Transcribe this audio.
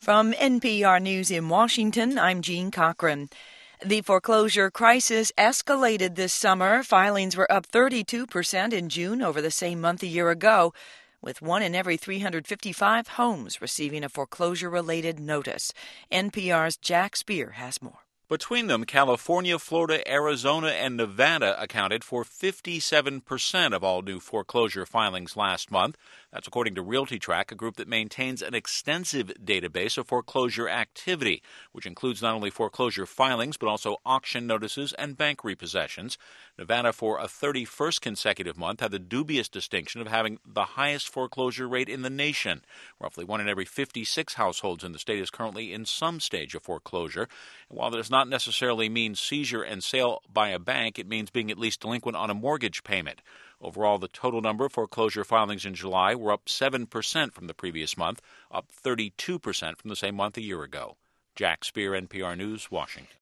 From NPR News in Washington, I'm Jean Cochran. The foreclosure crisis escalated this summer. Filings were up 32% in June over the same month a year ago, with 1 in every 355 homes receiving a foreclosure-related notice. NPR's Jack Speer has more. Between them, California, Florida, Arizona, and Nevada accounted for 57% of all new foreclosure filings last month. That's according to RealtyTrack, a group that maintains an extensive database of foreclosure activity, which includes not only foreclosure filings, but also auction notices and bank repossessions. Nevada, for a 31st consecutive month, had the dubious distinction of having the highest foreclosure rate in the nation. Roughly 1 in every 56 households in the state is currently in some stage of foreclosure. And while that does not necessarily mean seizure and sale by a bank, it means being at least delinquent on a mortgage payment. Overall, the total number of foreclosure filings in July were up 7% from the previous month, up 32% from the same month a year ago. Jack Speer, NPR News, Washington.